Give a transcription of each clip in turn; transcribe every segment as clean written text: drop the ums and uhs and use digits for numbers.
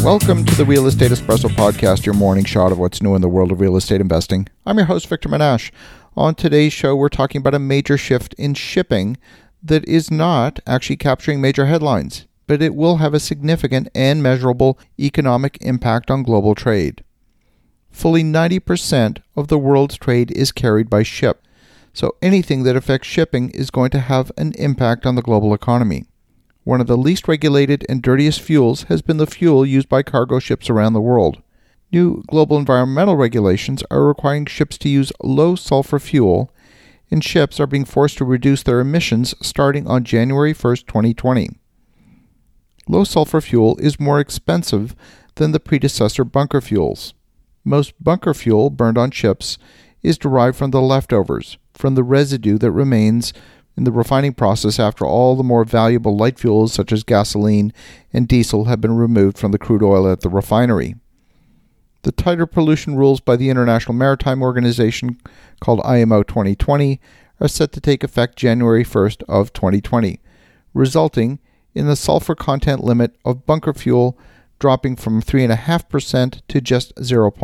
Welcome to the Real Estate Espresso Podcast, your morning shot of what's new in the world of real estate investing. I'm your host, Victor Menashe. On today's show, we're talking about a major shift in shipping that is not actually capturing major headlines, but it will have a significant and measurable economic impact on global trade. Fully 90% of the world's trade is carried by ship, so anything that affects shipping is going to have an impact on the global economy. One of the least regulated and dirtiest fuels has been the fuel used by cargo ships around the world. New global environmental regulations are requiring ships to use low sulfur fuel, and ships are being forced to reduce their emissions starting on January 1st, 2020. Low sulfur fuel is more expensive than the predecessor bunker fuels. Most bunker fuel burned on ships is derived from the leftovers, from the residue that remains in the refining process after all the more valuable light fuels such as gasoline and diesel have been removed from the crude oil at the refinery. The tighter pollution rules by the International Maritime Organization, called IMO 2020, are set to take effect January 1st of 2020, resulting in the sulfur content limit of bunker fuel dropping from 3.5% to just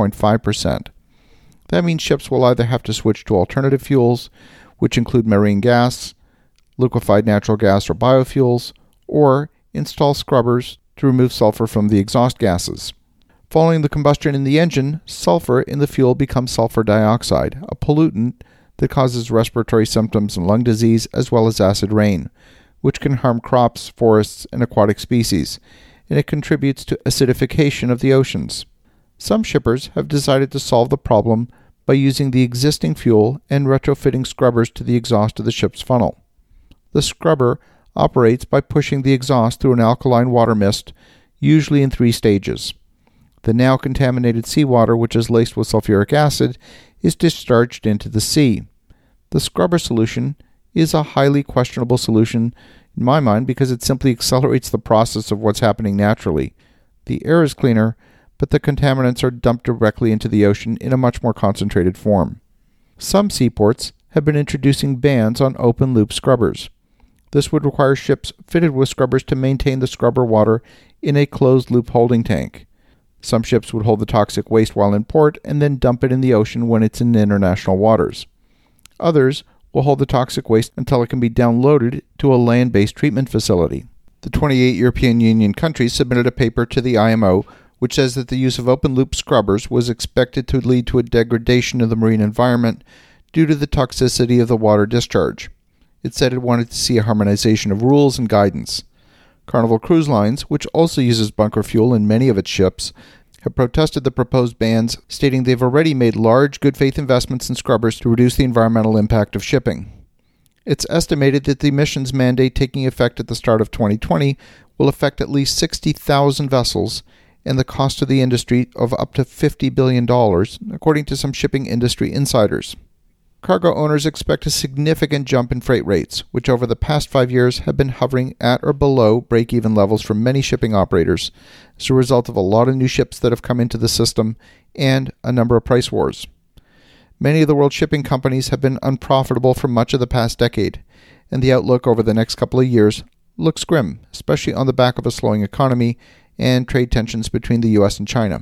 0.5%. That means ships will either have to switch to alternative fuels, which include marine gas, liquefied natural gas or biofuels, or install scrubbers to remove sulfur from the exhaust gases. Following the combustion in the engine, sulfur in the fuel becomes sulfur dioxide, a pollutant that causes respiratory symptoms and lung disease as well as acid rain, which can harm crops, forests, and aquatic species, and it contributes to acidification of the oceans. Some shippers have decided to solve the problem by using the existing fuel and retrofitting scrubbers to the exhaust of the ship's funnel. The scrubber operates by pushing the exhaust through an alkaline water mist, usually in 3 stages. The now contaminated seawater, which is laced with sulfuric acid, is discharged into the sea. The scrubber solution is a highly questionable solution in my mind because it simply accelerates the process of what's happening naturally. The air is cleaner, but the contaminants are dumped directly into the ocean in a much more concentrated form. Some seaports have been introducing bans on open-loop scrubbers. This would require ships fitted with scrubbers to maintain the scrubber water in a closed-loop holding tank. Some ships would hold the toxic waste while in port and then dump it in the ocean when it's in international waters. Others will hold the toxic waste until it can be downloaded to a land-based treatment facility. The 28 European Union countries submitted a paper to the IMO which says that the use of open-loop scrubbers was expected to lead to a degradation of the marine environment due to the toxicity of the water discharge. It said it wanted to see a harmonization of rules and guidance. Carnival Cruise Lines, which also uses bunker fuel in many of its ships, have protested the proposed bans, stating they've already made large good-faith investments in scrubbers to reduce the environmental impact of shipping. It's estimated that the emissions mandate taking effect at the start of 2020 will affect at least 60,000 vessels and the cost to the industry of up to $50 billion, according to some shipping industry insiders. Cargo owners expect a significant jump in freight rates, which over the past 5 years have been hovering at or below break-even levels for many shipping operators as a result of a lot of new ships that have come into the system and a number of price wars. Many of the world shipping companies have been unprofitable for much of the past decade, and the outlook over the next couple of years looks grim, especially on the back of a slowing economy and trade tensions between the U.S. and China.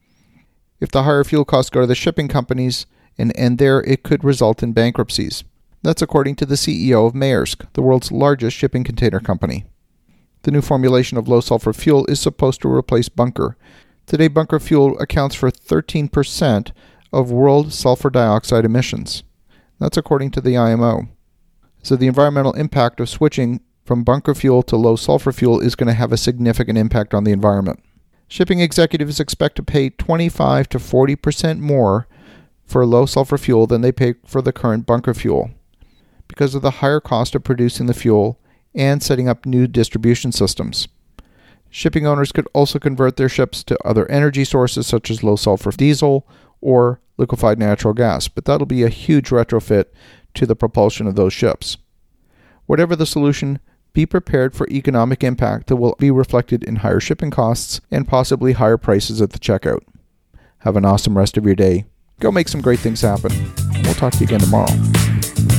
If the higher fuel costs go to the shipping companies and end there, it could result in bankruptcies. That's according to the CEO of Maersk, the world's largest shipping container company. The new formulation of low-sulfur fuel is supposed to replace bunker. Today, bunker fuel accounts for 13% of world sulfur dioxide emissions. That's according to the IMO. So the environmental impact of switching from bunker fuel to low-sulfur fuel is going to have a significant impact on the environment. Shipping executives expect to pay 25 to 40% more for low-sulfur fuel than they pay for the current bunker fuel because of the higher cost of producing the fuel and setting up new distribution systems. Shipping owners could also convert their ships to other energy sources such as low-sulfur diesel or liquefied natural gas, but that'll be a huge retrofit to the propulsion of those ships. Whatever the solution, be prepared for economic impact that will be reflected in higher shipping costs and possibly higher prices at the checkout. Have an awesome rest of your day. Go make some great things happen. We'll talk to you again tomorrow.